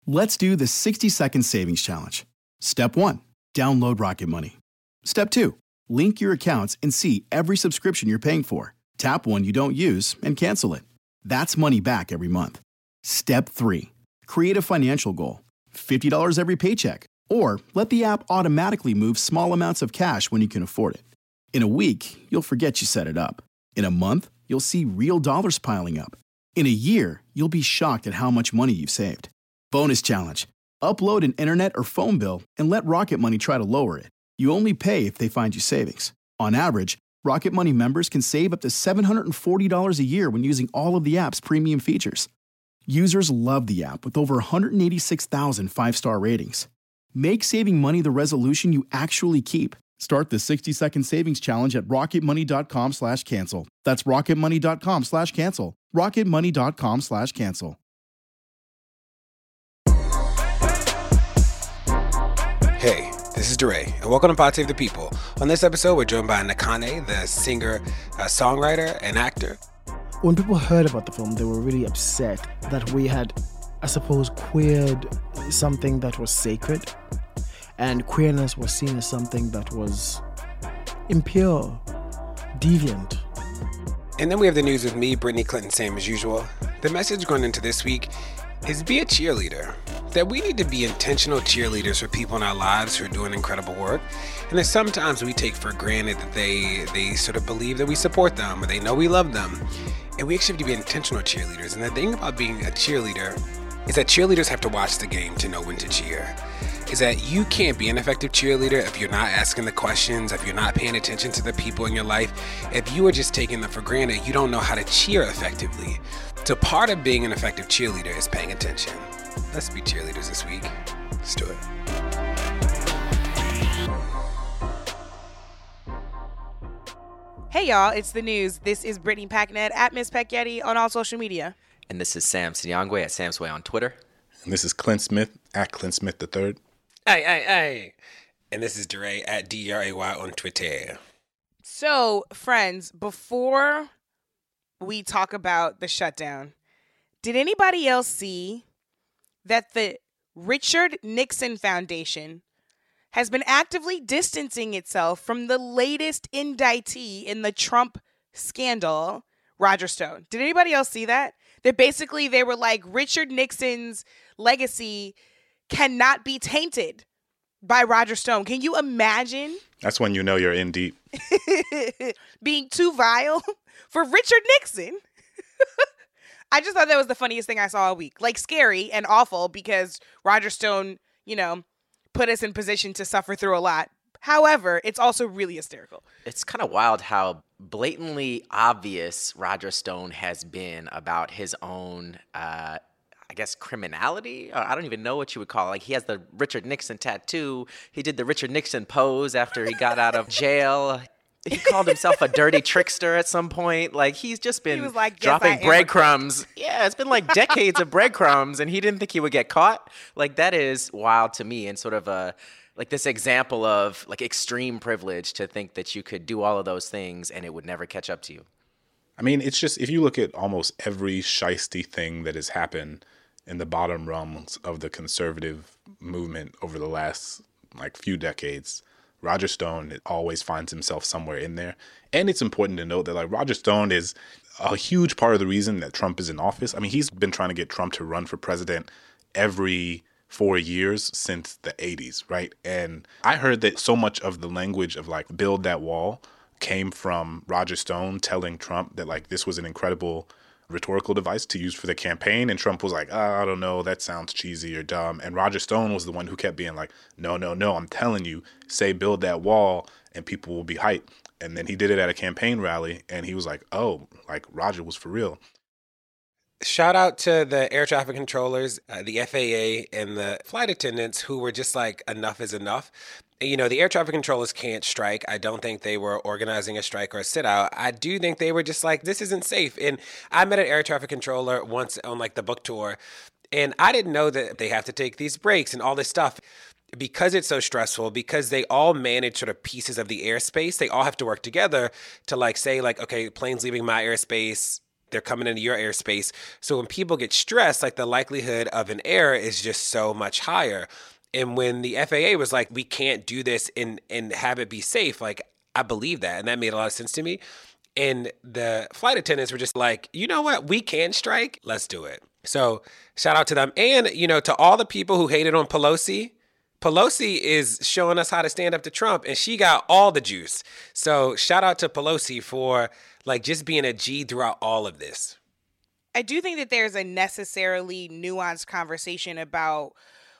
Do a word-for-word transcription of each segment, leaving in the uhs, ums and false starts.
Let's do the sixty second savings challenge. Step one, download Rocket Money. Step two, link your accounts and see every subscription you're paying for. Tap one you don't use and cancel it. That's money back every month. Step three, create a financial goal. fifty dollars every paycheck. Or let the app automatically move small amounts of cash when you can afford it. In a week, you'll forget you set it up. In a month, you'll see real dollars piling up. In a year, you'll be shocked at how much money you've saved. Bonus challenge. Upload an internet or phone bill and let Rocket Money try to lower it. You only pay if they find you savings. On average, Rocket Money members can save up to seven hundred forty dollars a year when using all of the app's premium features. Users love the app with over one hundred eighty-six thousand five-star ratings. Make saving money the resolution you actually keep. Start the sixty second savings challenge at rocketmoney.com slash cancel. That's rocketmoney.com slash cancel. rocketmoney.com slash cancel. Hey, this is DeRay, and welcome to Pod Save the People. On this episode, we're joined by Nakane, the singer, uh, songwriter, and actor. When people heard about the film, they were really upset that we had, I suppose, queered something that was sacred, and queerness was seen as something that was impure, deviant. And then we have the news with me, Brittany Clinton, same as usual. The message going into this week is be a cheerleader. That we need to be intentional cheerleaders for people in our lives who are doing incredible work. And that sometimes we take for granted that they they sort of believe that we support them or they know we love them. And we actually have to be intentional cheerleaders. And the thing about being a cheerleader is that cheerleaders have to watch the game to know when to cheer. Is that you can't be an effective cheerleader if you're not asking the questions, if you're not paying attention to the people in your life. If you are just taking them for granted, you don't know how to cheer effectively. So part of being an effective cheerleader is paying attention. Let's be cheerleaders this week. Let's do it. Hey y'all, it's the news. This is Brittany Packnett at Miss Peckyetti on all social media. And this is Sam Sinyangwe at Sam's Way on Twitter. And this is Clint Smith at Clint Smith the third. Hey, hey, hey. And this is DeRay at D R A Y on Twitter. So, friends, before we talk about the shutdown, did anybody else see that the Richard Nixon Foundation has been actively distancing itself from the latest indictee in the Trump scandal, Roger Stone? Did anybody else see that? That basically they were like, Richard Nixon's legacy cannot be tainted by Roger Stone. Can you imagine? That's when you know you're in deep. Being too vile for Richard Nixon. I just thought that was the funniest thing I saw all week. Like, scary and awful because Roger Stone, you know, put us in position to suffer through a lot. However, it's also really hysterical. It's kind of wild how blatantly obvious Roger Stone has been about his own, uh, I guess, criminality. Or I don't even know what you would call it. Like, he has the Richard Nixon tattoo. He did the Richard Nixon pose after he got out of jail. He called himself a dirty trickster at some point. Like, he's just been he like, yes, dropping breadcrumbs. Yeah, it's been like decades of breadcrumbs, and he didn't think he would get caught. Like, that is wild to me, and sort of a like this example of like extreme privilege to think that you could do all of those things and it would never catch up to you. I mean, it's just, if you look at almost every shiesty thing that has happened in the bottom rungs of the conservative movement over the last like few decades, Roger Stone always finds himself somewhere in there. And it's important to note that like Roger Stone is a huge part of the reason that Trump is in office. I mean, he's been trying to get Trump to run for president every four years since the eighties, right? And I heard that so much of the language of like build that wall came from Roger Stone telling Trump that like this was an incredible rhetorical device to use for the campaign. And Trump was like, oh, I don't know, that sounds cheesy or dumb. And Roger Stone was the one who kept being like, no, no, no, I'm telling you, say build that wall and people will be hyped. And then he did it at a campaign rally and he was like, oh, like Roger was for real. Shout out to the air traffic controllers, uh, the F A A, and the flight attendants who were just like, enough is enough. You know, the air traffic controllers can't strike. I don't think they were organizing a strike or a sit out. I do think they were just like, this isn't safe. And I met an air traffic controller once on like the book tour, and I didn't know that they have to take these breaks and all this stuff. Because it's so stressful, because they all manage sort of pieces of the airspace, they all have to work together to like say like, okay, plane's leaving my airspace, they're coming into your airspace. So when people get stressed, like the likelihood of an error is just so much higher. And when the F A A was like, we can't do this and, and have it be safe, like I believe that. And that made a lot of sense to me. And the flight attendants were just like, you know what? We can strike. Let's do it. So shout out to them. And, you know, to all the people who hated on Pelosi, Pelosi is showing us how to stand up to Trump, and she got all the juice. So shout out to Pelosi for like just being a G throughout all of this. I do think that there's a necessarily nuanced conversation about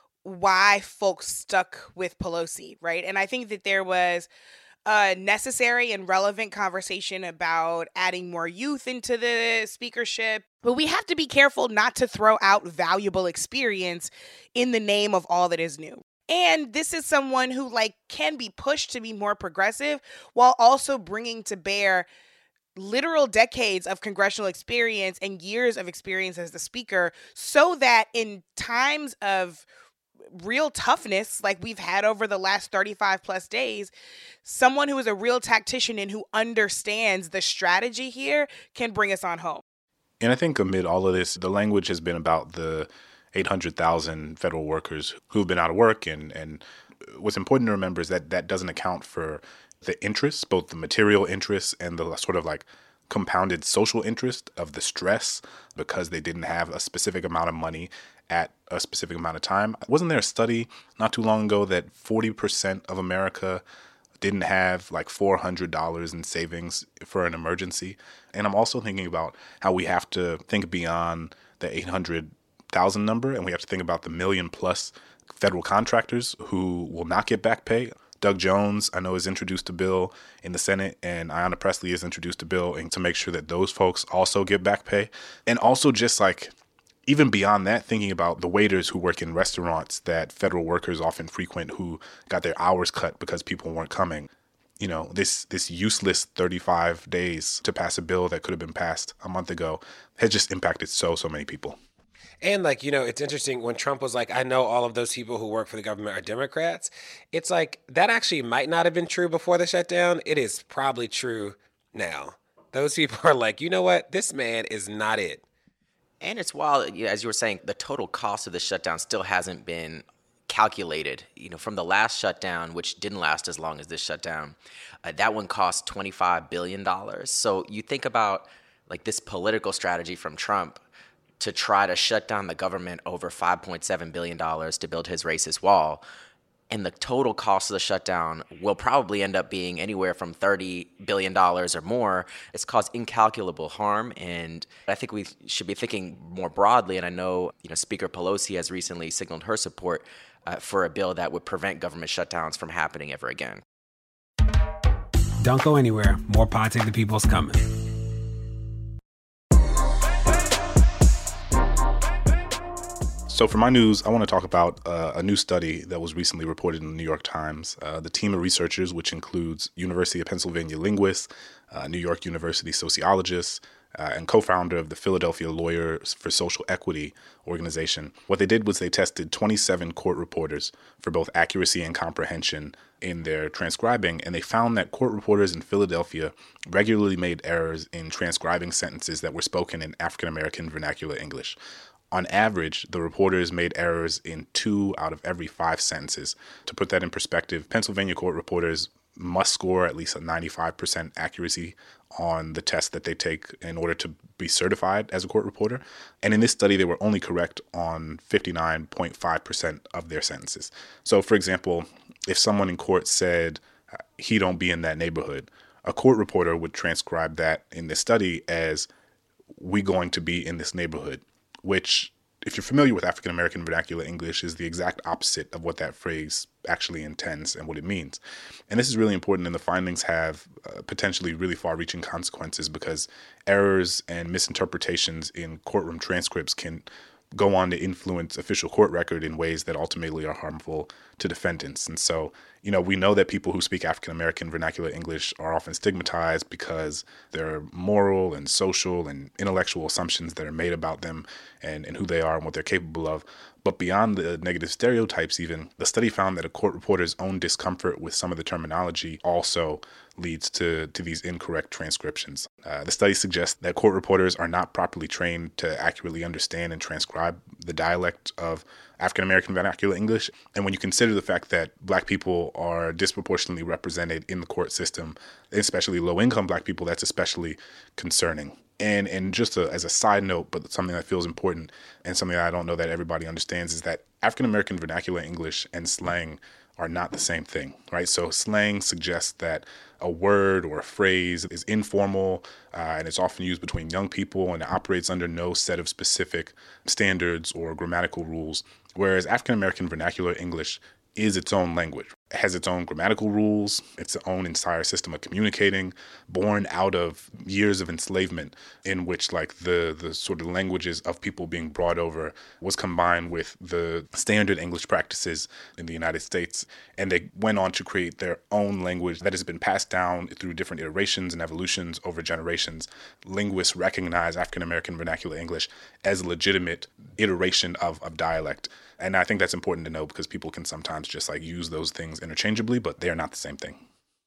why folks stuck with Pelosi, right? And I think that there was a necessary and relevant conversation about adding more youth into the speakership. But we have to be careful not to throw out valuable experience in the name of all that is new. And this is someone who like can be pushed to be more progressive while also bringing to bear literal decades of congressional experience and years of experience as the speaker, so that in times of real toughness like we've had over the last thirty-five plus days, someone who is a real tactician and who understands the strategy here can bring us on home. And I think amid all of this, the language has been about the eight hundred thousand federal workers who've been out of work. And, and what's important to remember is that that doesn't account for the interests, both the material interests and the sort of like compounded social interest of the stress because they didn't have a specific amount of money at a specific amount of time. Wasn't there a study not too long ago that forty percent of America didn't have like four hundred dollars in savings for an emergency? And I'm also thinking about how we have to think beyond the eight hundred thousand number, and we have to think about the million plus federal contractors who will not get back pay. Doug Jones, I know, has introduced a bill in the Senate, and Ayanna Pressley has introduced a bill to make sure that those folks also get back pay. And also just like, even beyond that, thinking about the waiters who work in restaurants that federal workers often frequent who got their hours cut because people weren't coming. You know, this this useless thirty-five days to pass a bill that could have been passed a month ago has just impacted so, so many people. And like, you know, it's interesting when Trump was like, I know all of those people who work for the government are Democrats. It's like that actually might not have been true before the shutdown. It is probably true now. Those people are like, you know what? This man is not it. And it's wild, you know, as you were saying, the total cost of the shutdown still hasn't been calculated. You know, from the last shutdown, which didn't last as long as this shutdown, uh, that one cost twenty-five billion dollars. So you think about like this political strategy from Trump to try to shut down the government over five point seven billion dollars to build his racist wall. And the total cost of the shutdown will probably end up being anywhere from thirty billion dollars or more. It's caused incalculable harm. And I think we should be thinking more broadly. And I know, you know, Speaker Pelosi has recently signaled her support uh, for a bill that would prevent government shutdowns from happening ever again. Don't go anywhere. More Pod Save the People's coming. So for my news, I want to talk about uh, a new study that was recently reported in the New York Times. Uh, the team of researchers, which includes University of Pennsylvania linguists, uh, New York University sociologists, uh, and co-founder of the Philadelphia Lawyers for Social Equity organization. What they did was they tested twenty-seven court reporters for both accuracy and comprehension in their transcribing, and they found that court reporters in Philadelphia regularly made errors in transcribing sentences that were spoken in African-American vernacular English. On average, the reporters made errors in two out of every five sentences. To put that in perspective, Pennsylvania court reporters must score at least a ninety-five percent accuracy on the test that they take in order to be certified as a court reporter. And in this study, they were only correct on fifty-nine point five percent of their sentences. So, for example, if someone in court said, he don't be in that neighborhood, a court reporter would transcribe that in this study as, we going to be in this neighborhood, which, if you're familiar with African-American vernacular English, is the exact opposite of what that phrase actually intends and what it means. And this is really important, and the findings have uh, potentially really far-reaching consequences because errors and misinterpretations in courtroom transcripts can go on to influence official court record in ways that ultimately are harmful to defendants. And so, you know, we know that people who speak African-American vernacular English are often stigmatized because there are moral and social and intellectual assumptions that are made about them and, and who they are and what they're capable of. But beyond the negative stereotypes even, the study found that a court reporter's own discomfort with some of the terminology also leads to, to these incorrect transcriptions. Uh, the study suggests that court reporters are not properly trained to accurately understand and transcribe the dialect of African American vernacular English. And when you consider the fact that Black people are disproportionately represented in the court system, especially low-income Black people, that's especially concerning. And and just a, as a side note, but something that feels important and something that I don't know that everybody understands, is that African American vernacular English and slang are not the same thing, right? So slang suggests that a word or a phrase is informal uh, and it's often used between young people and it operates under no set of specific standards or grammatical rules, whereas African American vernacular English is its own language. It has its own grammatical rules, its own entire system of communicating, born out of years of enslavement in which like the, the sort of languages of people being brought over was combined with the standard English practices in the United States. And they went on to create their own language that has been passed down through different iterations and evolutions over generations. Linguists recognize African American vernacular English as a legitimate iteration of, of dialect. And I think that's important to know because people can sometimes just like use those things interchangeably, but they are not the same thing.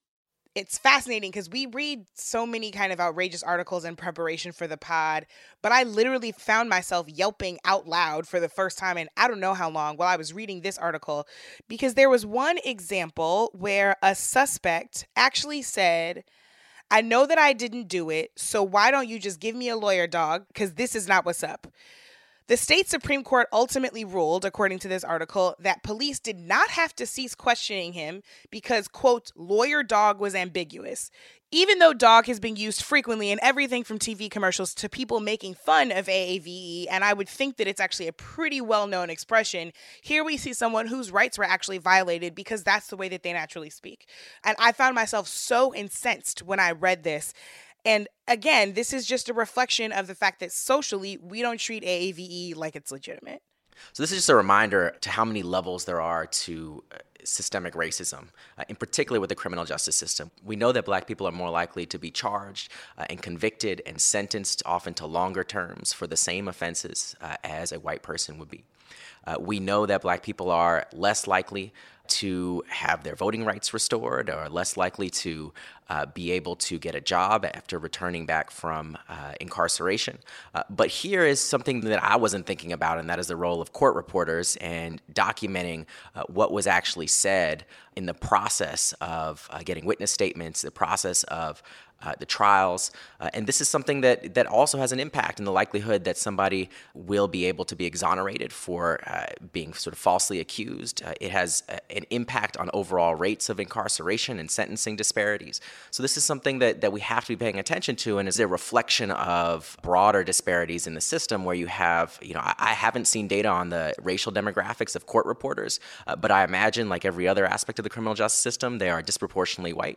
It's fascinating because we read so many kind of outrageous articles in preparation for the pod, but I literally found myself yelping out loud for the first time in I don't know how long while I was reading this article, because there was one example where a suspect actually said, "I know that I didn't do it, so why don't you just give me a lawyer, dog, because this is not what's up." The state Supreme Court ultimately ruled, according to this article, that police did not have to cease questioning him because, quote, lawyer dog was ambiguous. Even though dog has been used frequently in everything from T V commercials to people making fun of A A V E, and I would think that it's actually a pretty well-known expression, here we see someone whose rights were actually violated because that's the way that they naturally speak. And I found myself so incensed when I read this. And again, this is just a reflection of the fact that socially, we don't treat A A V E like it's legitimate. So this is just a reminder to how many levels there are to uh, systemic racism, uh, in particular with the criminal justice system. We know that Black people are more likely to be charged uh, and convicted and sentenced often to longer terms for the same offenses uh, as a white person would be. Uh, we know that Black people are less likely to have their voting rights restored or less likely to uh, be able to get a job after returning back from uh, incarceration. Uh, but here is something that I wasn't thinking about, and that is the role of court reporters and documenting uh, what was actually said in the process of uh, getting witness statements, the process of Uh, the trials, uh, and this is something that that also has an impact in the likelihood that somebody will be able to be exonerated for uh, being sort of falsely accused. Uh, it has a, an impact on overall rates of incarceration and sentencing disparities. So this is something that, that we have to be paying attention to, and is a reflection of broader disparities in the system where you have, you know, I, I haven't seen data on the racial demographics of court reporters, uh, but I imagine like every other aspect of the criminal justice system, they are disproportionately white.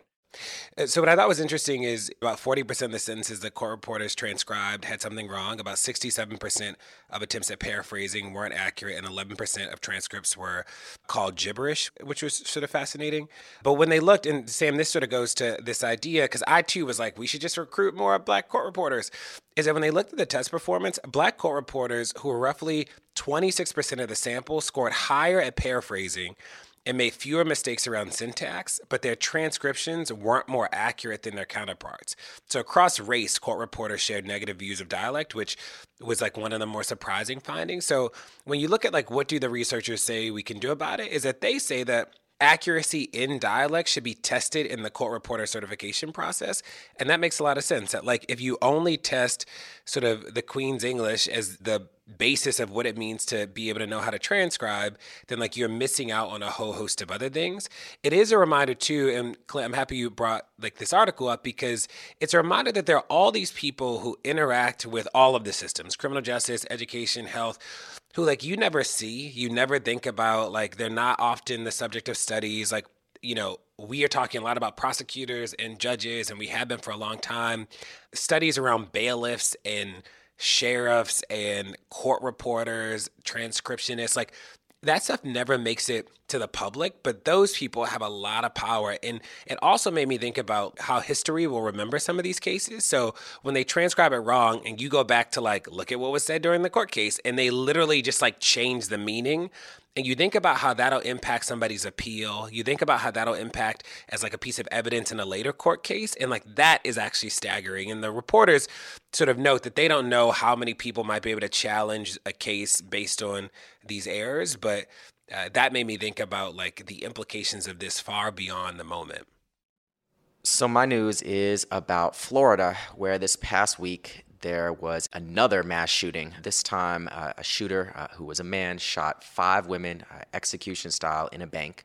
So what I thought was interesting is about forty percent of the sentences that court reporters transcribed had something wrong. About sixty-seven percent of attempts at paraphrasing weren't accurate, and eleven percent of transcripts were called gibberish, which was sort of fascinating. But when they looked, and Sam, this sort of goes to this idea, because I too was like, we should just recruit more Black court reporters, is that when they looked at the test performance, Black court reporters, who were roughly twenty-six percent of the sample, scored higher at paraphrasing and made fewer mistakes around syntax, but their transcriptions weren't more accurate than their counterparts. So across race, court reporters shared negative views of dialect, which was like one of the more surprising findings. So when you look at like what do the researchers say we can do about it, is that they say that accuracy in dialect should be tested in the court reporter certification process. And that makes a lot of sense. That like if you only test sort of the Queen's English as the basis of what it means to be able to know how to transcribe, then like you're missing out on a whole host of other things. It is a reminder too, and Clint, I'm happy you brought like this article up, because it's a reminder that there are all these people who interact with all of the systems, criminal justice, education, health, who like you never see, you never think about, like they're not often the subject of studies. Like, you know, we are talking a lot about prosecutors and judges, and we have been for a long time. Studies around bailiffs and sheriffs and court reporters, transcriptionists, like that stuff never makes it to the public, but those people have a lot of power. And it also made me think about how history will remember some of these cases. So when they transcribe it wrong and you go back to like, look at what was said during the court case, and they literally just like change the meaning. And you think about how that'll impact somebody's appeal. You think about how that'll impact as like a piece of evidence in a later court case. And like that is actually staggering. And the reporters sort of note that they don't know how many people might be able to challenge a case based on these errors. But uh, that made me think about like the implications of this far beyond the moment. So my news is about Florida, where this past week there was another mass shooting. This time, uh, a shooter uh, who was a man shot five women uh, execution style in a bank.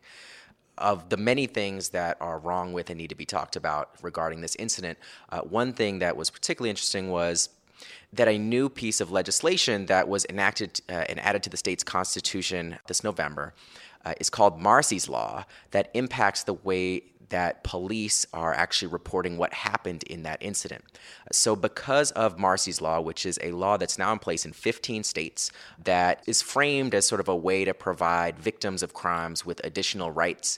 Of the many things that are wrong with and need to be talked about regarding this incident, uh, one thing that was particularly interesting was that a new piece of legislation that was enacted uh, and added to the state's constitution this November uh, is called Marsy's Law, that impacts the way that police are actually reporting what happened in that incident. So because of Marsy's Law, which is a law that's now in place in fifteen states that is framed as sort of a way to provide victims of crimes with additional rights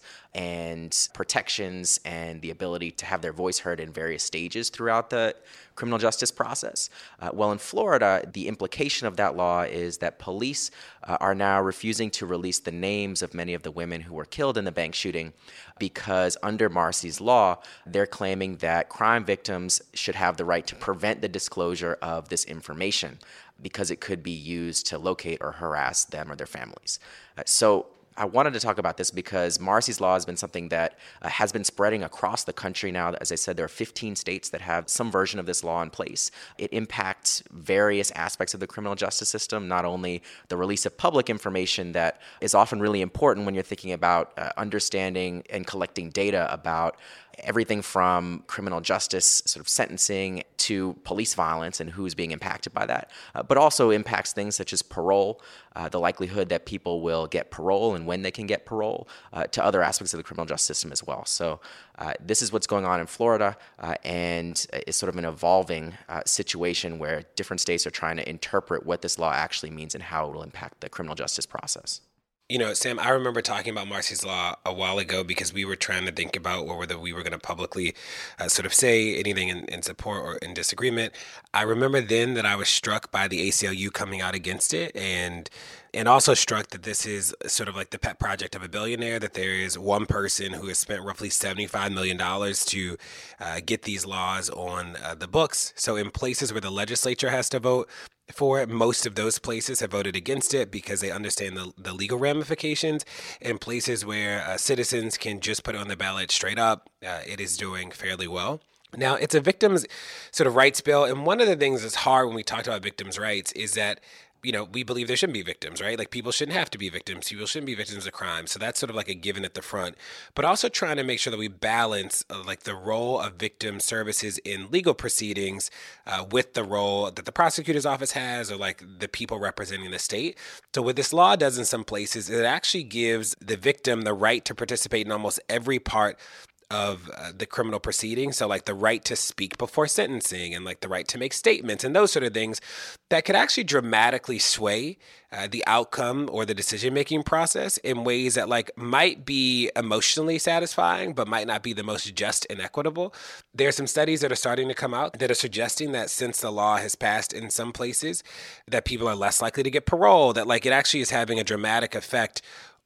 and protections and the ability to have their voice heard in various stages throughout the criminal justice process. Uh, well, in Florida, the implication of that law is that police uh, are now refusing to release the names of many of the women who were killed in the bank shooting because under Marsy's Law, they're claiming that crime victims should have the right to prevent the disclosure of this information because it could be used to locate or harass them or their families. Uh, so I wanted to talk about this because Marsy's Law has been something that uh, has been spreading across the country now. As I said, there are fifteen states that have some version of this law in place. It impacts various aspects of the criminal justice system, not only the release of public information that is often really important when you're thinking about uh, understanding and collecting data about everything from criminal justice sort of sentencing to police violence and who's being impacted by that, uh, but also impacts things such as parole, uh, the likelihood that people will get parole and when they can get parole, uh, to other aspects of the criminal justice system as well. So uh, this is what's going on in Florida, uh, and it's sort of an evolving uh, situation where different states are trying to interpret what this law actually means and how it will impact the criminal justice process. You know, Sam, I remember talking about Marsy's Law a while ago because we were trying to think about whether we were going to publicly uh, sort of say anything in, in support or in disagreement. I remember then that I was struck by the A C L U coming out against it, and and also struck that this is sort of like the pet project of a billionaire, that there is one person who has spent roughly seventy-five million dollars to uh, get these laws on uh, the books. So in places where the legislature has to vote for it, most of those places have voted against it because they understand the, the legal ramifications. In places where uh, citizens can just put it on the ballot straight up, uh, it is doing fairly well. Now, it's a victims sort of rights bill. And one of the things that's hard when we talk about victims' rights is that, you know, we believe there shouldn't be victims, right? Like people shouldn't have to be victims. People shouldn't be victims of crime. So that's sort of like a given at the front, but also trying to make sure that we balance uh, like the role of victim services in legal proceedings uh, with the role that the prosecutor's office has or like the people representing the state. So what this law does in some places, it actually gives the victim the right to participate in almost every part of uh, the criminal proceedings. So like the right to speak before sentencing and like the right to make statements and those sort of things that could actually dramatically sway uh, the outcome or the decision-making process in ways that like might be emotionally satisfying, but might not be the most just and equitable. There are some studies that are starting to come out that are suggesting that since the law has passed in some places, that people are less likely to get parole, that like it actually is having a dramatic effect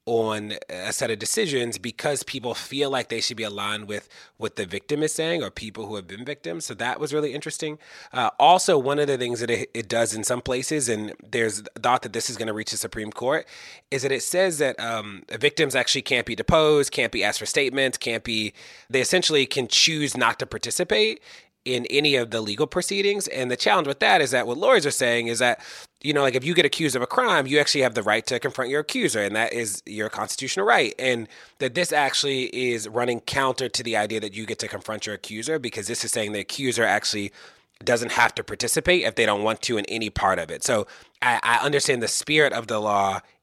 on a set of decisions because people feel like they should be aligned with what the victim is saying or people who have been victims. So that was really interesting. Uh, also, one of the things that it, it does in some places, and there's thought that this is going to reach the Supreme Court, is that it says that um, victims actually can't be deposed, can't be asked for statements, can't be, they essentially can choose not to participate in any of the legal proceedings. And the challenge with that is that what lawyers are saying is that, you know, like if you get accused of a crime, you actually have the right to confront your accuser, and that is your constitutional right. And that this actually is running counter to the idea that you get to confront your accuser, because this is saying the accuser actually doesn't have to participate if they don't want to in any part of it. So I, I understand the spirit of the law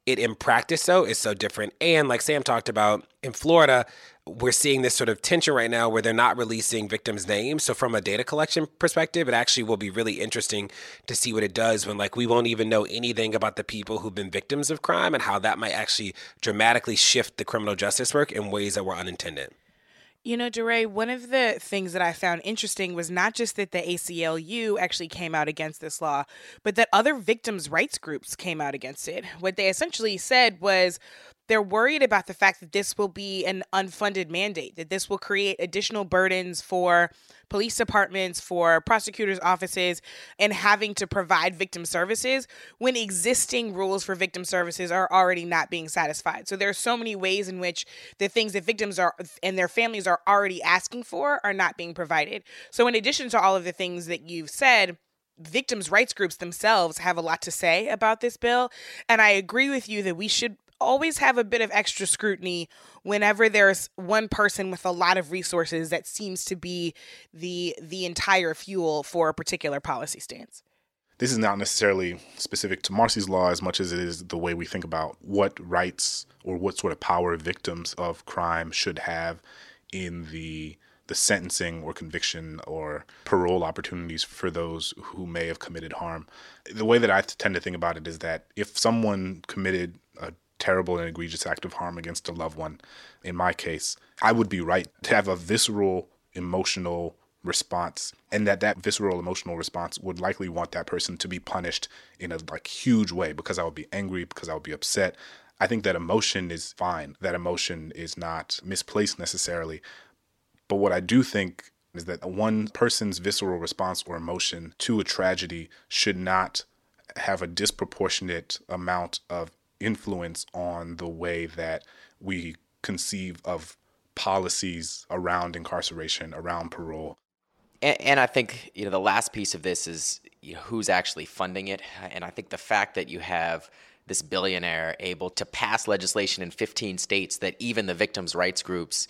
it in practice, though, is so different. And like Sam talked about, in Florida, we're seeing this sort of tension right now where they're not releasing victims' names. So from a data collection perspective, it actually will be really interesting to see what it does when, like, we won't even know anything about the people who've been victims of crime and how that might actually dramatically shift the criminal justice work in ways that were unintended. You know, DeRay, one of the things that I found interesting was not just that the A C L U actually came out against this law, but that other victims' rights groups came out against it. What they essentially said was they're worried about the fact that this will be an unfunded mandate, that this will create additional burdens for police departments, for prosecutors' offices, and having to provide victim services when existing rules for victim services are already not being satisfied. So there are so many ways in which the things that victims are and their families are already asking for are not being provided. So in addition to all of the things that you've said, victims' rights groups themselves have a lot to say about this bill. And I agree with you that we should always have a bit of extra scrutiny whenever there's one person with a lot of resources that seems to be the the entire fuel for a particular policy stance. This is not necessarily specific to Marsy's law as much as it is the way we think about what rights or what sort of power victims of crime should have in the the sentencing or conviction or parole opportunities for those who may have committed harm. The way that I tend to think about it is that if someone committed a terrible and egregious act of harm against a loved one, in my case, I would be right to have a visceral emotional response, and that that visceral emotional response would likely want that person to be punished in a like huge way because I would be angry, because I would be upset. I think that emotion is fine. That emotion is not misplaced necessarily. But what I do think is that one person's visceral response or emotion to a tragedy should not have a disproportionate amount of influence on the way that we conceive of policies around incarceration, around parole. And, and I think, you know, the last piece of this is, you know, who's actually funding it. And I think the fact that you have this billionaire able to pass legislation in fifteen states that even the victims' rights groups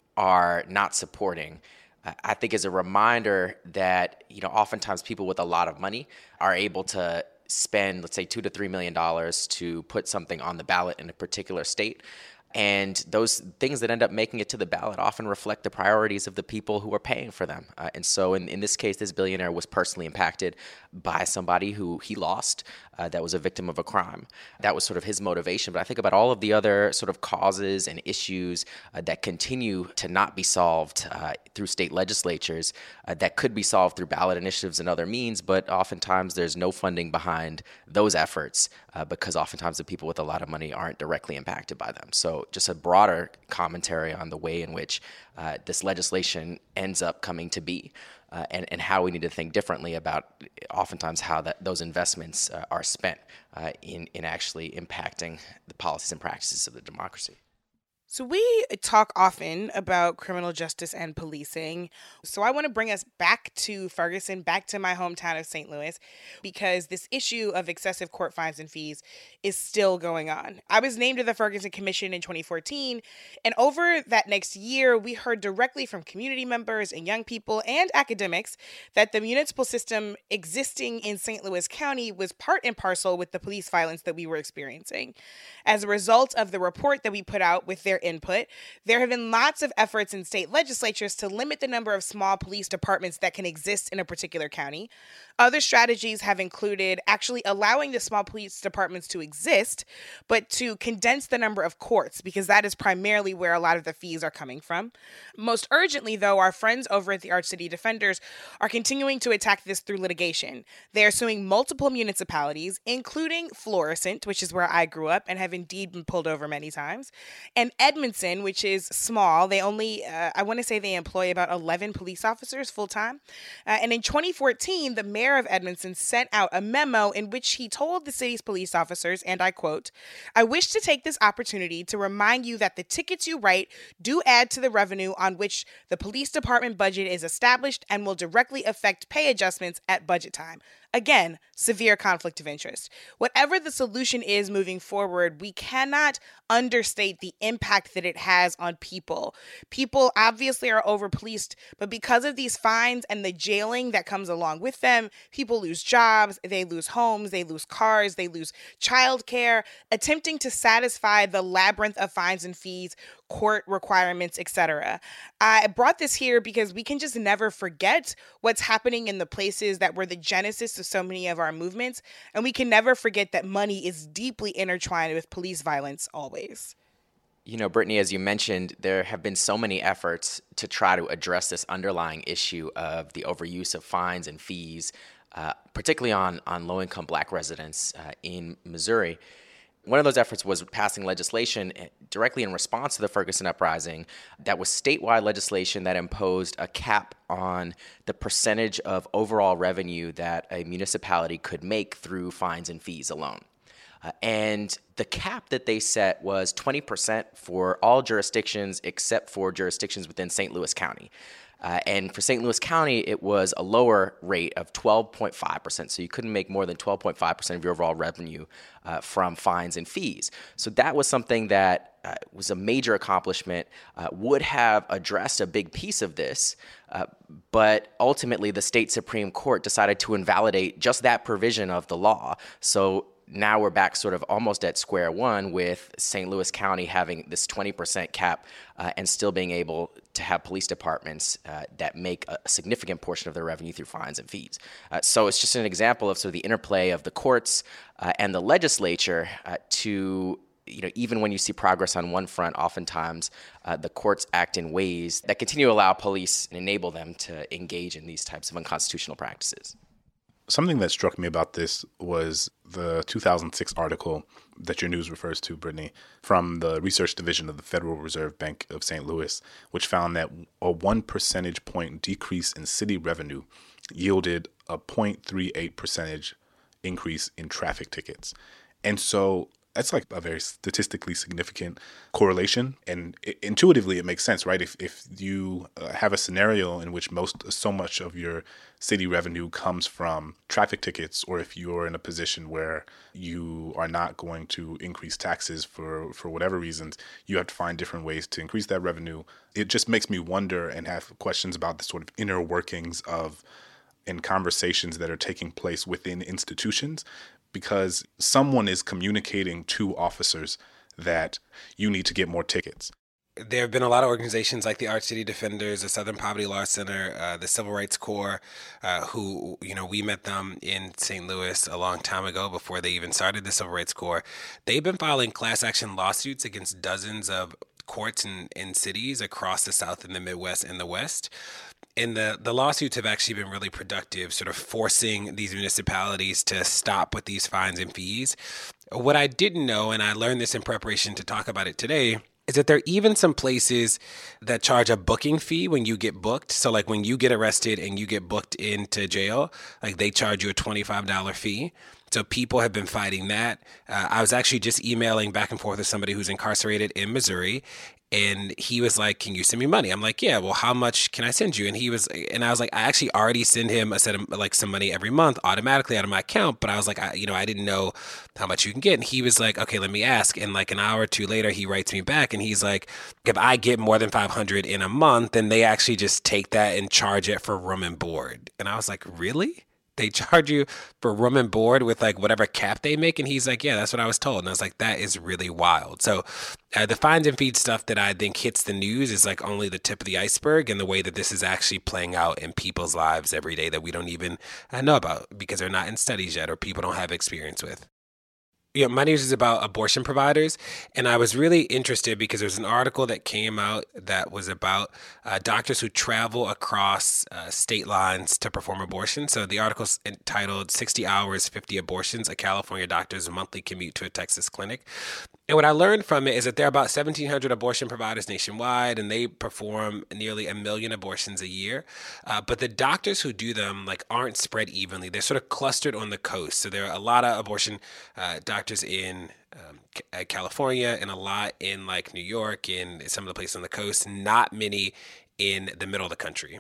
are not supporting, I think is a reminder that, you know, oftentimes people with a lot of money are able to spend, let's say, two to three million dollars to put something on the ballot in a particular state. And those things that end up making it to the ballot often reflect the priorities of the people who are paying for them. Uh, and so in, in this case, this billionaire was personally impacted by somebody who he lost uh, that was a victim of a crime. That was sort of his motivation. But I think about all of the other sort of causes and issues uh, that continue to not be solved uh, through state legislatures uh, that could be solved through ballot initiatives and other means. But oftentimes there's no funding behind those efforts uh, because oftentimes the people with a lot of money aren't directly impacted by them. So just a broader commentary on the way in which uh, this legislation ends up coming to be uh, and, and how we need to think differently about oftentimes how that those investments uh, are spent uh, in, in actually impacting the policies and practices of the democracy. So we talk often about criminal justice and policing. So I want to bring us back to Ferguson, back to my hometown of Saint Louis, because this issue of excessive court fines and fees is still going on. I was named to the Ferguson Commission in twenty fourteen, and over that next year, we heard directly from community members and young people and academics that the municipal system existing in Saint Louis County was part and parcel with the police violence that we were experiencing. As a result of the report that we put out with their input, there have been lots of efforts in state legislatures to limit the number of small police departments that can exist in a particular county. Other strategies have included actually allowing the small police departments to exist, but to condense the number of courts, because that is primarily where a lot of the fees are coming from. Most urgently, though, our friends over at the Arch City Defenders are continuing to attack this through litigation. They are suing multiple municipalities, including Florissant, which is where I grew up and have indeed been pulled over many times, and Edmondson, which is small. They only, uh, I want to say they employ about eleven police officers full-time. Uh, and in twenty fourteen, the mayor of Edmondson sent out a memo in which he told the city's police officers, and I quote, "I wish to take this opportunity to remind you that the tickets you write do add to the revenue on which the police department budget is established and will directly affect pay adjustments at budget time. Again, severe conflict of interest. Whatever the solution is moving forward, we cannot understate the impact that it has on people. People obviously are over-policed, but because of these fines and the jailing that comes along with them, people lose jobs, they lose homes, they lose cars, they lose childcare, attempting to satisfy the labyrinth of fines and fees, court requirements, et cetera. I brought this here because we can just never forget what's happening in the places that were the genesis of so many of our movements, and we can never forget that money is deeply intertwined with police violence always. You know, Brittany, as you mentioned, there have been so many efforts to try to address this underlying issue of the overuse of fines and fees, uh, particularly on, on low-income Black residents uh, in Missouri. One of those efforts was passing legislation directly in response to the Ferguson uprising that was statewide legislation that imposed a cap on the percentage of overall revenue that a municipality could make through fines and fees alone. Uh, and the cap that they set was twenty percent for all jurisdictions except for jurisdictions within Saint Louis County. Uh, and for Saint Louis County, it was a lower rate of twelve point five percent. So you couldn't make more than twelve point five percent of your overall revenue uh, from fines and fees. So that was something that uh, was a major accomplishment, uh, would have addressed a big piece of this. Uh, but ultimately, the state Supreme Court decided to invalidate just that provision of the law. So now we're back sort of almost at square one with Saint Louis County having this twenty percent cap uh, and still being able to have police departments uh, that make a significant portion of their revenue through fines and fees. Uh, so it's just an example of sort of the interplay of the courts uh, and the legislature uh, to, you know, even when you see progress on one front, oftentimes uh, the courts act in ways that continue to allow police and enable them to engage in these types of unconstitutional practices. Something that struck me about this was the two thousand six article that your news refers to, Brittany, from the research division of the Federal Reserve Bank of Saint Louis, which found that a one percentage point decrease in city revenue yielded a zero point three eight percentage increase in traffic tickets. And so that's like a very statistically significant correlation. And it, intuitively, it makes sense, right? If if you uh, have a scenario in which most so much of your city revenue comes from traffic tickets, or if you're in a position where you are not going to increase taxes for, for whatever reasons, you have to find different ways to increase that revenue. It just makes me wonder and have questions about the sort of inner workings of and conversations that are taking place within institutions, because someone is communicating to officers that you need to get more tickets. There have been a lot of organizations like the Arch City Defenders, the Southern Poverty Law Center, uh, the Civil Rights Corps, uh, who, you know, we met them in Saint Louis a long time ago before they even started the Civil Rights Corps. They've been filing class action lawsuits against dozens of courts and, and cities across the South and the Midwest and the West. And the, the lawsuits have actually been really productive, sort of forcing these municipalities to stop with these fines and fees. What I didn't know, and I learned this in preparation to talk about it today, is that there are even some places that charge a booking fee when you get booked. So like when you get arrested and you get booked into jail, like they charge you a twenty-five dollars fee. So people have been fighting that. Uh, I was actually just emailing back and forth with somebody who's incarcerated in Missouri, and he was like, can you send me money? I'm like, yeah, well, how much can I send you? And he was, and I was like, I actually already send him a set of like some money every month automatically out of my account. But I was like, I, you know, I didn't know how much you can get. And he was like, okay, let me ask. And like an hour or two later, he writes me back and he's like, if I get more than five hundred in a month, then they actually just take that and charge it for room and board. And I was like, really? They charge you for room and board with like whatever cap they make? And he's like, yeah, that's what I was told. And I was like, that is really wild. So uh, the fines and fees stuff that I think hits the news is like only the tip of the iceberg, and the way that this is actually playing out in people's lives every day that we don't even uh, know about because they're not in studies yet or people don't have experience with. Yeah, my news is about abortion providers, and I was really interested because there's an article that came out that was about uh, doctors who travel across uh, state lines to perform abortion. So the article's entitled sixty hours, fifty abortions, a California doctor's monthly commute to a Texas clinic. And what I learned from it is that there are about seventeen hundred abortion providers nationwide, and they perform nearly a million abortions a year. Uh, but the doctors who do them like aren't spread evenly. They're sort of clustered on the coast. So there are a lot of abortion uh, doctors in um, California and a lot in like New York and some of the places on the coast, not many in the middle of the country.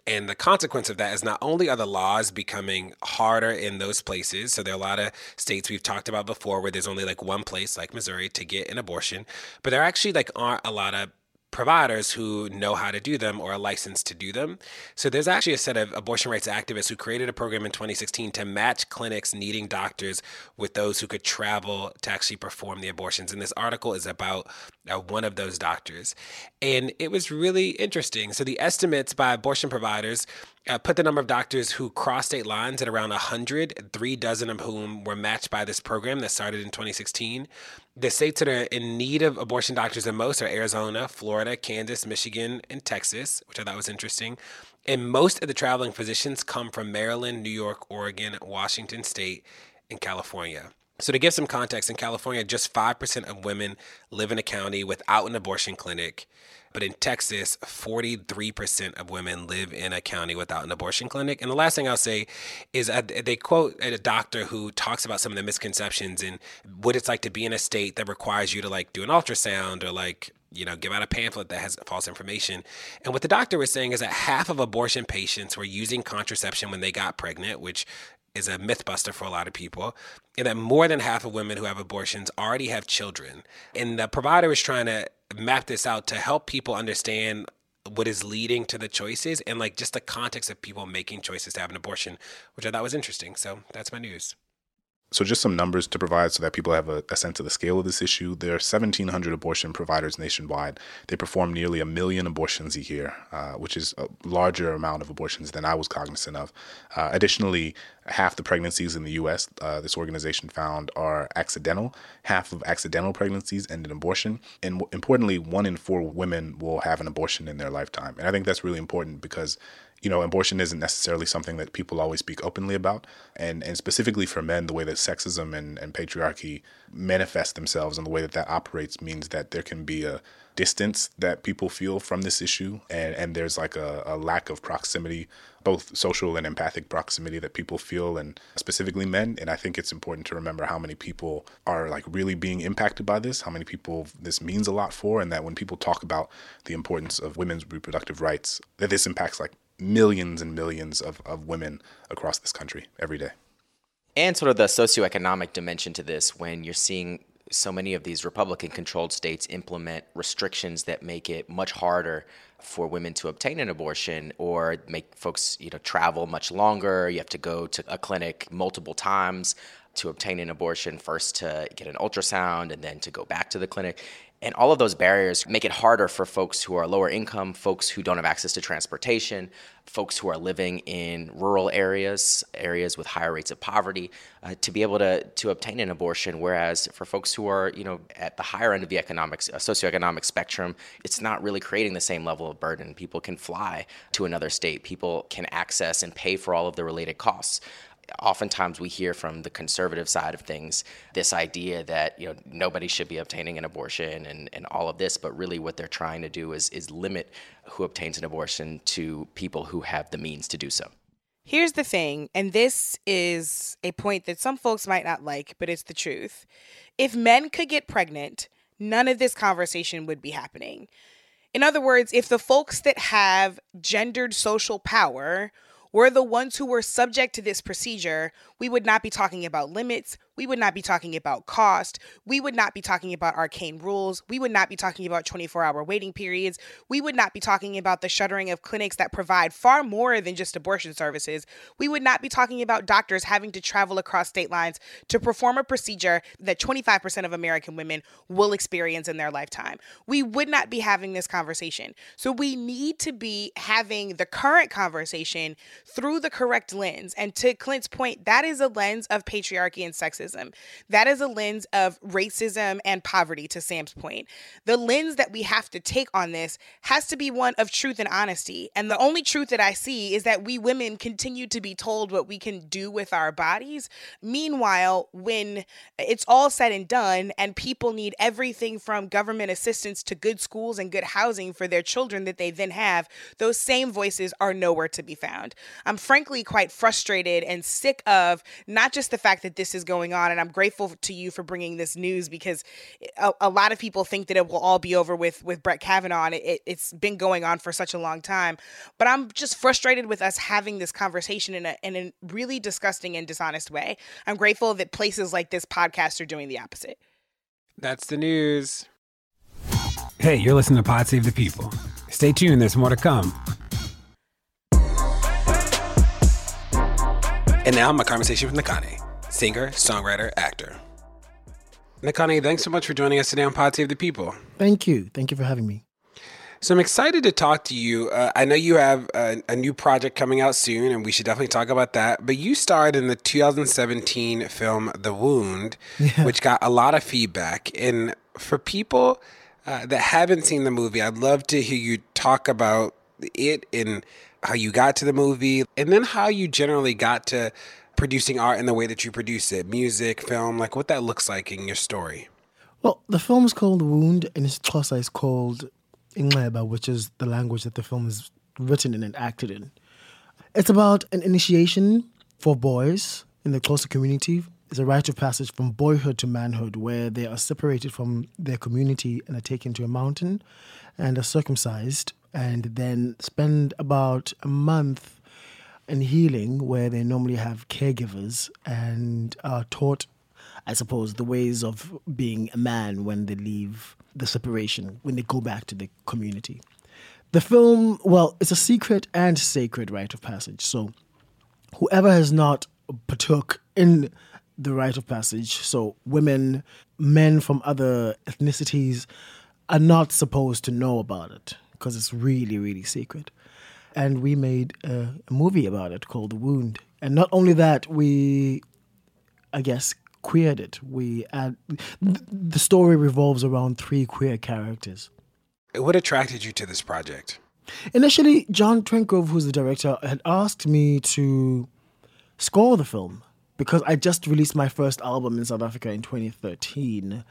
And the consequence of that is not only are the laws becoming harder in those places, so there are a lot of states we've talked about before where there's only like one place, like Missouri, to get an abortion, but there actually like aren't a lot of providers who know how to do them or are licensed to do them. So there's actually a set of abortion rights activists who created a program in twenty sixteen to match clinics needing doctors with those who could travel to actually perform the abortions. And this article is about uh, one of those doctors. And it was really interesting. So the estimates by abortion providers Uh, put the number of doctors who cross state lines at around one hundred, three dozen of whom were matched by this program that started in twenty sixteen. The states that are in need of abortion doctors the most are Arizona, Florida, Kansas, Michigan, and Texas, which I thought was interesting. And most of the traveling physicians come from Maryland, New York, Oregon, Washington State, and California. So to give some context, in California, just five percent of women live in a county without an abortion clinic. But in Texas, forty-three percent of women live in a county without an abortion clinic. And the last thing I'll say is uh, they quote a doctor who talks about some of the misconceptions and what it's like to be in a state that requires you to like do an ultrasound or like, you know, give out a pamphlet that has false information. And what the doctor was saying is that half of abortion patients were using contraception when they got pregnant, which is a myth buster for a lot of people, and that more than half of women who have abortions already have children. And the provider is trying to map this out to help people understand what is leading to the choices and like just the context of people making choices to have an abortion, which I thought was interesting. So that's my news. So just some numbers to provide so that people have a, a sense of the scale of this issue. There are seventeen hundred abortion providers nationwide. They perform nearly a million abortions a year, uh, which is a larger amount of abortions than I was cognizant of. Uh, additionally, half the pregnancies in the U S, uh, this organization found, are accidental. Half of accidental pregnancies end in abortion. And w- importantly, one in four women will have an abortion in their lifetime. And I think that's really important because you know, abortion isn't necessarily something that people always speak openly about. And and specifically for men, the way that sexism and, and patriarchy manifest themselves and the way that that operates means that there can be a distance that people feel from this issue. And, and there's like a, a lack of proximity, both social and empathic proximity that people feel, and specifically men. And I think it's important to remember how many people are like really being impacted by this, how many people this means a lot for, and that when people talk about the importance of women's reproductive rights, that this impacts like millions and millions of, of women across this country every day. And sort of the socioeconomic dimension to this, when you're seeing so many of these Republican-controlled states implement restrictions that make it much harder for women to obtain an abortion or make folks, you know, travel much longer. You have to go to a clinic multiple times to obtain an abortion, first to get an ultrasound and then to go back to the clinic. And all of those barriers make it harder for folks who are lower income, folks who don't have access to transportation, folks who are living in rural areas, areas with higher rates of poverty, uh, to be able to to obtain an abortion. Whereas for folks who are, you know, at the higher end of the economics, uh, socioeconomic spectrum, it's not really creating the same level of burden. People can fly to another state. People can access and pay for all of the related costs. Oftentimes we hear from the conservative side of things this idea that, you know, nobody should be obtaining an abortion and, and all of this, but really what they're trying to do is is limit who obtains an abortion to people who have the means to do so. Here's the thing, and this is a point that some folks might not like, but it's the truth. If men could get pregnant, none of this conversation would be happening. In other words, if the folks that have gendered social power were the ones who were subject to this procedure, we would not be talking about limits. We would not be talking about cost. We would not be talking about arcane rules. We would not be talking about twenty-four hour waiting periods. We would not be talking about the shuttering of clinics that provide far more than just abortion services. We would not be talking about doctors having to travel across state lines to perform a procedure that twenty-five percent of American women will experience in their lifetime. We would not be having this conversation. So we need to be having the current conversation through the correct lens. And to Clint's point, that is a lens of patriarchy and sexism. That is a lens of racism and poverty, to Sam's point. The lens that we have to take on this has to be one of truth and honesty. And the only truth that I see is that we women continue to be told what we can do with our bodies. Meanwhile, when it's all said and done and people need everything from government assistance to good schools and good housing for their children that they then have, those same voices are nowhere to be found. I'm frankly quite frustrated and sick of not just the fact that this is going going on. And I'm grateful to you for bringing this news, because a, a lot of people think that it will all be over with, with Brett Kavanaugh. And it, it, it's been going on for such a long time. But I'm just frustrated with us having this conversation in a, in a really disgusting and dishonest way. I'm grateful that places like this podcast are doing the opposite. That's the news. Hey, you're listening to Pod Save the People. Stay tuned, there's more to come. And now my conversation with Nakane, singer, songwriter, actor. Nakane, thanks so much for joining us today on Pod Save the People. Thank you. Thank you for having me. So I'm excited to talk to you. Uh, I know you have a, a new project coming out soon, and we should definitely talk about that. But you starred in the two thousand seventeen film The Wound, yeah. which got a lot of feedback. And for people uh, that haven't seen the movie, I'd love to hear you talk about it and how you got to the movie, and then how you generally got to producing art in the way that you produce it, music, film, like what that looks like in your story. Well, the film is called The Wound, and its Xhosa is called Inxeba, which is the language that the film is written in and acted in. It's about an initiation for boys in the Xhosa community. It's a rite of passage from boyhood to manhood, where they are separated from their community and are taken to a mountain and are circumcised, and then spend about a month in healing, where they normally have caregivers and are taught, I suppose, the ways of being a man when they leave the separation, when they go back to the community. The film, well, it's a secret and sacred rite of passage. So whoever has not partook in the rite of passage, so women, men from other ethnicities, are not supposed to know about it, because it's really, really secret. And we made a, a movie about it called The Wound. And not only that, we, I guess, queered it. We add, the story revolves around three queer characters. What attracted you to this project? Initially, John Trengrove, who's the director, had asked me to score the film, because I just released my first album in South Africa in twenty thirteen.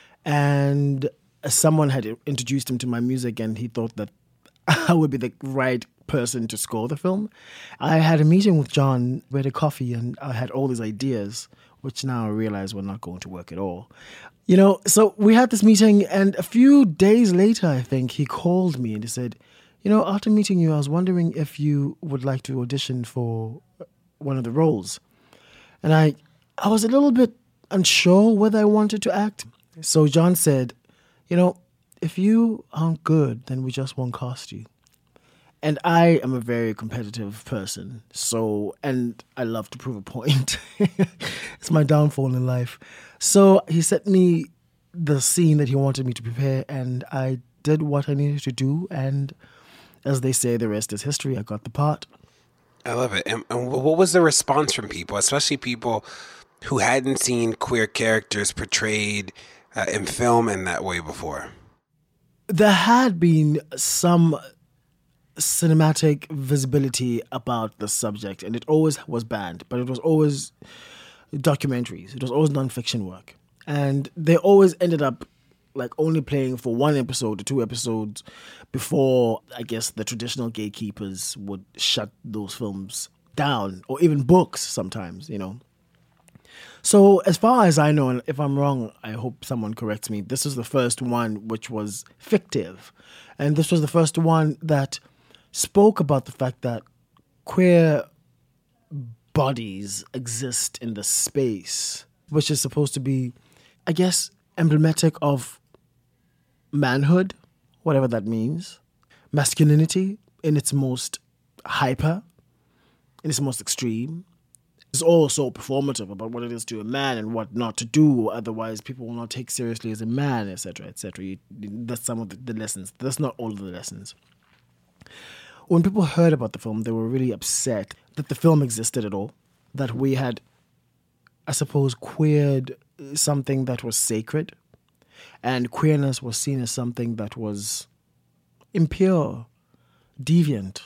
And someone had introduced him to my music, and he thought that I would be the right person to score the film. I had a meeting with John, we had a coffee, and I had all these ideas, which now I realize were not going to work at all. You know, so we had this meeting, and a few days later, I think, he called me and he said, you know, after meeting you, I was wondering if you would like to audition for one of the roles. And I, I was a little bit unsure whether I wanted to act. So John said, you know, if you aren't good, then we just won't cast you. And I am a very competitive person, so, and I love to prove a point. It's my downfall in life. So he sent me the scene that he wanted me to prepare, and I did what I needed to do. And as they say, the rest is history. I got the part. I love it. And, and what was the response from people, especially people who hadn't seen queer characters portrayed uh, in film in that way before? There had been some cinematic visibility about the subject, and it always was banned, but it was always documentaries. It was always nonfiction work. And they always ended up like only playing for one episode or two episodes before, I guess, the traditional gatekeepers would shut those films down, or even books sometimes, you know. So as far as I know, and if I'm wrong, I hope someone corrects me, this is the first one which was fictive. And this was the first one that spoke about the fact that queer bodies exist in the space, which is supposed to be, I guess, emblematic of manhood, whatever that means, masculinity in its most hyper, in its most extreme. It's all so performative about what it is to a man and what not to do, otherwise people will not take seriously as a man, et cetera, et cetera. That's some of the, the lessons. That's not all of the lessons. When people heard about the film, they were really upset that the film existed at all, that we had, I suppose, queered something that was sacred, and queerness was seen as something that was impure, deviant.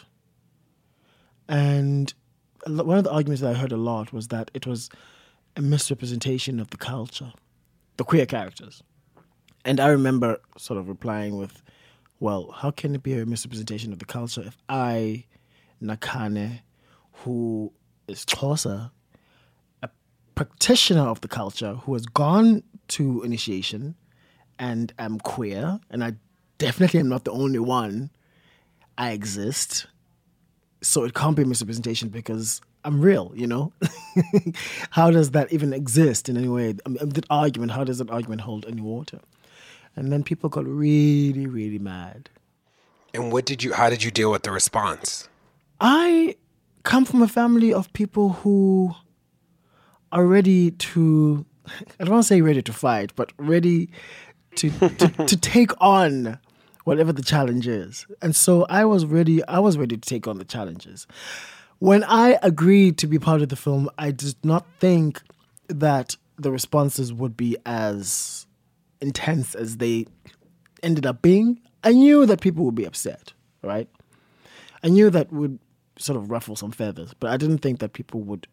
And one of the arguments that I heard a lot was that it was a misrepresentation of the culture, the queer characters. And I remember sort of replying with, well, how can it be a misrepresentation of the culture if I, Nakane, who is Xhosa, a practitioner of the culture who has gone to initiation and am queer, and I definitely am not the only one. I exist. So it can't be misrepresentation because I'm real, you know? How does that even exist in any way? I mean, that argument, how does that argument hold any water? And then people got really, really mad. And what did you, how did you deal with the response? I come from a family of people who are ready to, I don't want to say ready to fight, but ready to, to, to take on whatever the challenge is. And so I was ready, I was ready to take on the challenges. When I agreed to be part of the film, I did not think that the responses would be as intense as they ended up being. I knew that people would be upset, right? I knew that would sort of ruffle some feathers, but I didn't think that people would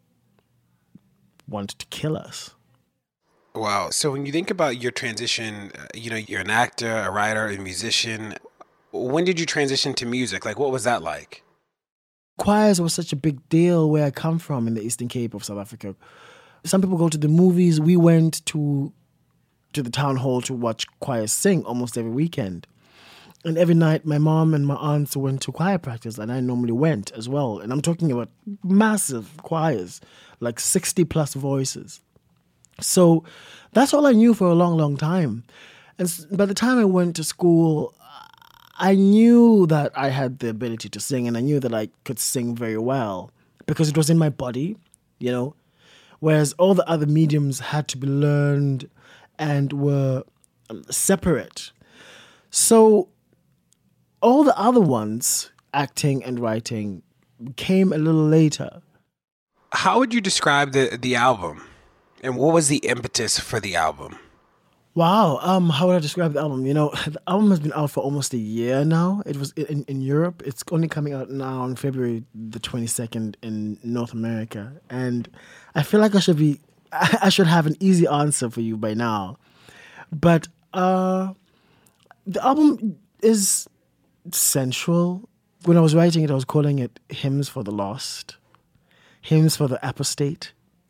want to kill us. Wow. So when you think about your transition, uh, you know, you're an actor, a writer, a musician. When did you transition to music? Like, what was that like? Choirs was such a big deal where I come from in the Eastern Cape of South Africa. Some people go to the movies. We went to to the town hall to watch choirs sing almost every weekend. And every night, my mom and my aunts went to choir practice, and I normally went as well. And I'm talking about massive choirs, like sixty plus voices. So that's all I knew for a long, long time. And by the time I went to school, I knew that I had the ability to sing, and I knew that I could sing very well because it was in my body, you know, whereas all the other mediums had to be learned and were separate. So all the other ones, acting and writing, came a little later. How would you describe the, the album? And what was the impetus for the album? Wow, um, how would I describe the album? You know, the album has been out for almost a year now. It was in, in Europe. It's only coming out now on February the twenty-second in North America. And I feel like I should be, I should have an easy answer for you by now. But uh, the album is sensual. When I was writing it, I was calling it Hymns for the Lost, Hymns for the Apostate.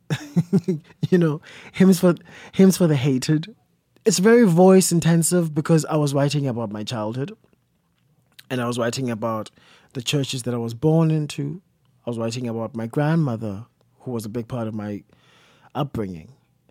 You know, hymns for hymns for the hated. It's very voice intensive because I was writing about my childhood, and I was writing about the churches that I was born into. I was writing about my grandmother, who was a big part of my upbringing,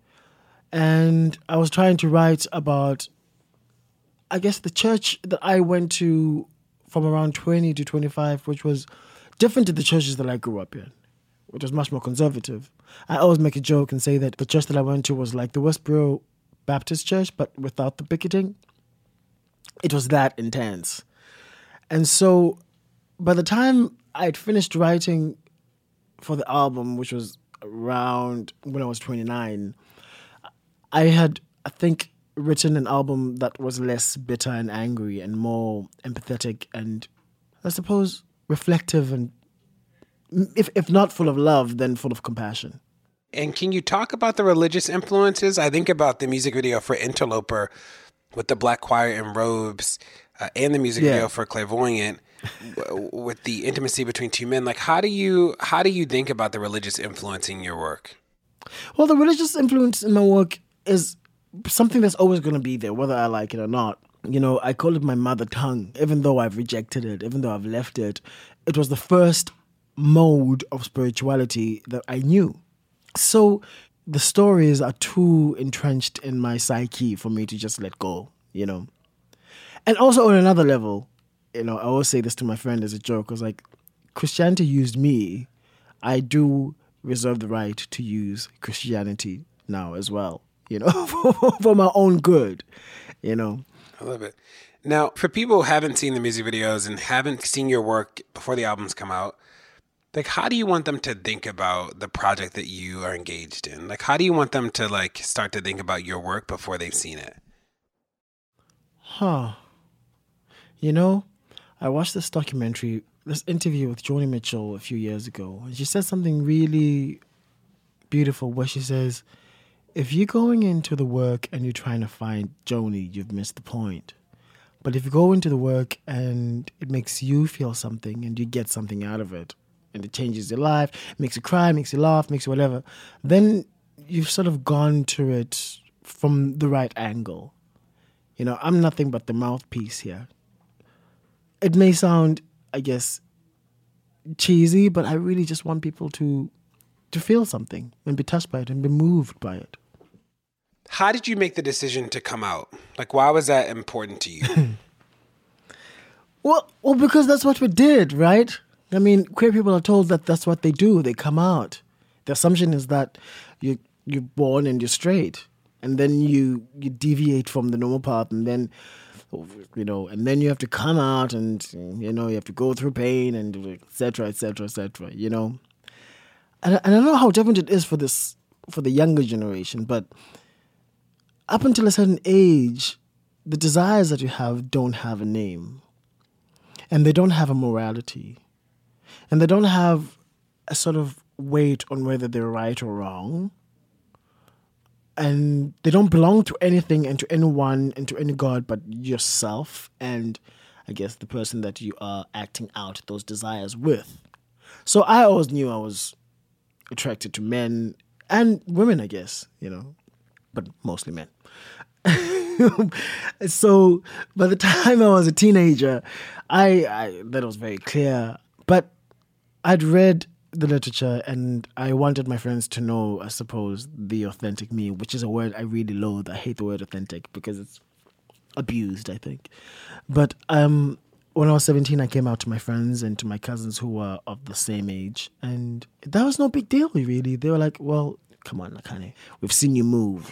and I was trying to write about, I guess, the church that I went to from around twenty to twenty-five, which was different to the churches that I grew up in, which was much more conservative. I always make a joke and say that the church that I went to was like the Westboro Baptist Church, but without the picketing. It was that intense. And so by the time I'd finished writing for the album, which was around when I was twenty-nine, I had, I think, written an album that was less bitter and angry and more empathetic and, I suppose, reflective and, if if not full of love, then full of compassion. And can you talk about the religious influences? I think about the music video for Interloper with the black choir in robes uh, and the music Yeah. video for Clairvoyant w- with the intimacy between two men. Like, how do you how do you think about the religious influence in your work? Well, the religious influence in my work is something that's always going to be there, whether I like it or not. You know, I call it my mother tongue, even though I've rejected it, even though I've left it. It was the first mode of spirituality that I knew. So the stories are too entrenched in my psyche for me to just let go, you know. And also on another level, you know, I always say this to my friend as a joke. I was like, Christianity used me. I do reserve the right to use Christianity now as well, you know, for, for my own good, you know. I love it. Now, for people who haven't seen the music videos and haven't seen your work before the albums come out, like, how do you want them to think about the project that you are engaged in? Like, how do you want them to, like, start to think about your work before they've seen it? Huh. You know, I watched this documentary, this interview with Joni Mitchell a few years ago, and she said something really beautiful where she says, if you're going into the work and you're trying to find Joni, you've missed the point. But if you go into the work and it makes you feel something and you get something out of it, and it changes your life, makes you cry, makes you laugh, makes you whatever, then you've sort of gone to it from the right angle. You know, I'm nothing but the mouthpiece here. It may sound, I guess, cheesy, but I really just want people to to feel something and be touched by it and be moved by it. How did you make the decision to come out? Like, why was that important to you? well, well, because that's what we did, right? I mean, queer people are told that that's what they do. They come out. The assumption is that you you're born and you're straight, and then you you deviate from the normal path, and then you know, and then you have to come out, and you know, you have to go through pain, and et cetera, et cetera, et cetera. You know, and and I don't know how different it is for this for the younger generation, but up until a certain age, the desires that you have don't have a name, and they don't have a morality, and they don't have a sort of weight on whether they're right or wrong. And they don't belong to anything and to anyone and to any God but yourself and, I guess, the person that you are acting out those desires with. So I always knew I was attracted to men and women, I guess, you know, but mostly men. So by the time I was a teenager, I, I that was very clear. But I'd read the literature, and I wanted my friends to know, I suppose, the authentic me, which is a word I really loathe. I hate the word authentic because it's abused, I think. But um, when I was seventeen, I came out to my friends and to my cousins who were of the same age, and that was no big deal, really. They were like, well, come on, Nakane, we've seen you move.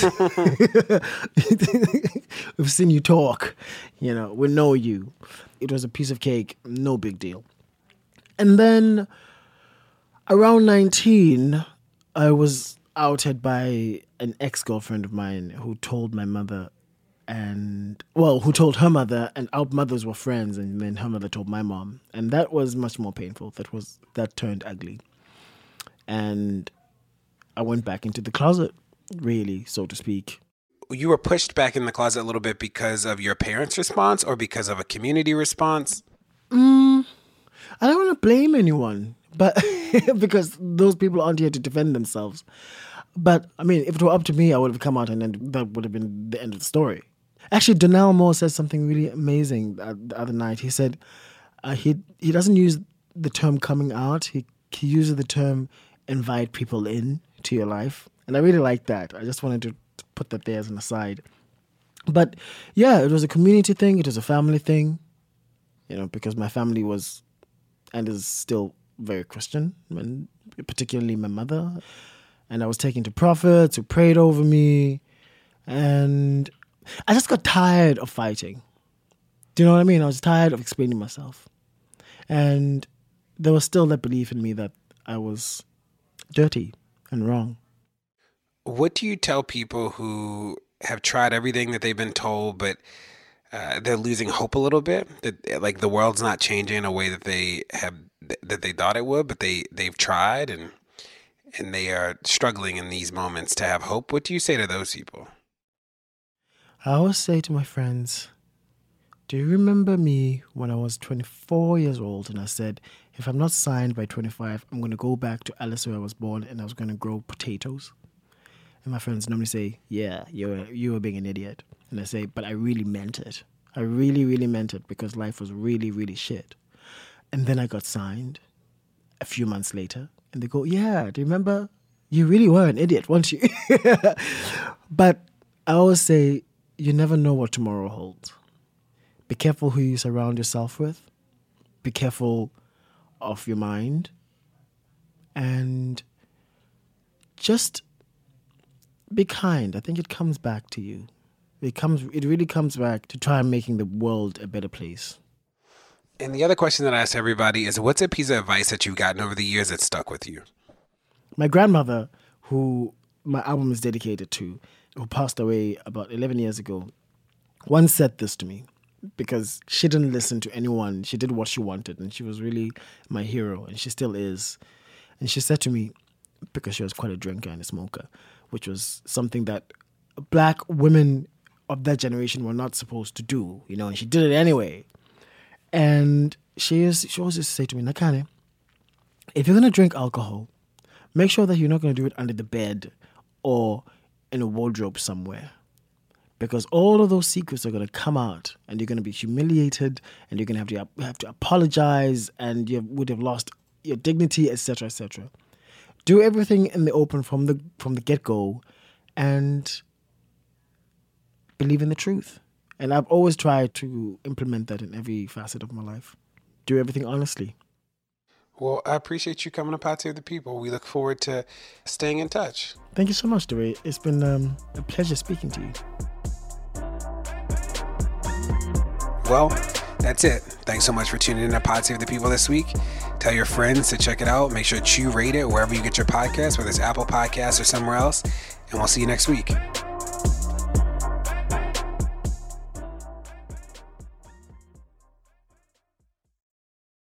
We've seen you talk. You know, we know you. It was a piece of cake, no big deal. And then around nineteen, I was outed by an ex-girlfriend of mine who told my mother and, well, who told her mother, and our mothers were friends, and then her mother told my mom. And that was much more painful. That was, that turned ugly. And I went back into the closet, really, so to speak. You were pushed back in the closet a little bit because of your parents' response or because of a community response? Mm, I don't want to blame anyone. But because those people aren't here to defend themselves. But, I mean, if it were up to me, I would have come out and then that would have been the end of the story. Actually, Donnell Moore said something really amazing the other night. He said uh, he he doesn't use the term coming out. He, he uses the term invite people in to your life. And I really like that. I just wanted to put that there as an aside. But, yeah, it was a community thing. It was a family thing. You know, because my family was and is still very Christian, and particularly my mother. And I was taken to prophets who prayed over me. And I just got tired of fighting. Do you know what I mean? I was tired of explaining myself. And there was still that belief in me that I was dirty and wrong. What do you tell people who have tried everything that they've been told, but uh, they're losing hope a little bit? That, like, the world's not changing in a way that they have that they thought it would, but they, they've tried and and they are struggling in these moments to have hope. What do you say to those people? I always say to my friends, do you remember me when I was twenty-four years old and I said, if I'm not signed by twenty-five, I'm going to go back to Alice where I was born and I was going to grow potatoes? And my friends normally say, yeah, you're, you were being an idiot. And I say, but I really meant it. I really, really meant it because life was really, really shit. And then I got signed a few months later. And they go, yeah, do you remember? You really were an idiot, weren't you? But I always say, you never know what tomorrow holds. Be careful who you surround yourself with. Be careful of your mind. And just be kind. I think it comes back to you. It comes. It really comes back to try making the world a better place. And the other question that I ask everybody is, what's a piece of advice that you've gotten over the years that stuck with you? My grandmother, who my album is dedicated to, who passed away about eleven years ago, once said this to me because she didn't listen to anyone. She did what she wanted, and she was really my hero, and she still is. And she said to me, because she was quite a drinker and a smoker, which was something that black women of that generation were not supposed to do, you know, and she did it anyway. And she is, she always used to say to me, Nakane, if you're going to drink alcohol, make sure that you're not going to do it under the bed or in a wardrobe somewhere. Because all of those secrets are going to come out, and you're going to be humiliated, and you're going to have to have to apologize, and you would have lost your dignity, et cetera, et cetera. Do everything in the open from the from the get-go, and believe in the truth. And I've always tried to implement that in every facet of my life. Do everything honestly. Well, I appreciate you coming to Pod Save the People. We look forward to staying in touch. Thank you so much, DeRay. It's been um, a pleasure speaking to you. Well, that's it. Thanks so much for tuning in to Pod Save the People this week. Tell your friends to check it out. Make sure to rate it wherever you get your podcasts, whether it's Apple Podcasts or somewhere else. And we'll see you next week.